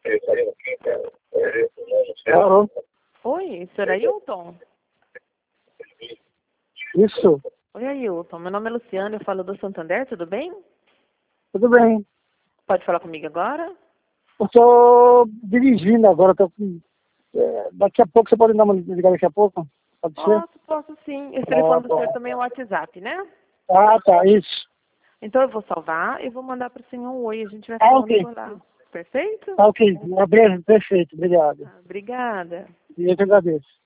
Alô? Oi, senhor Ailton? Isso, Oi, Ailton. Meu nome é Luciana, eu falo do Santander, tudo bem? tudo bem. Pode falar comigo agora? Eu estou dirigindo agora, daqui a pouco você pode dar uma ligar daqui a pouco? Pode ser? Posso sim. Esse telefone do senhor também é o WhatsApp, né? Ah, tá, isso. Então eu vou salvar e vou mandar para o senhor um oi. A gente vai Ah, falando ok. por lá. Perfeito? Ah, ok. Perfeito, obrigado. Obrigada. E eu que agradeço.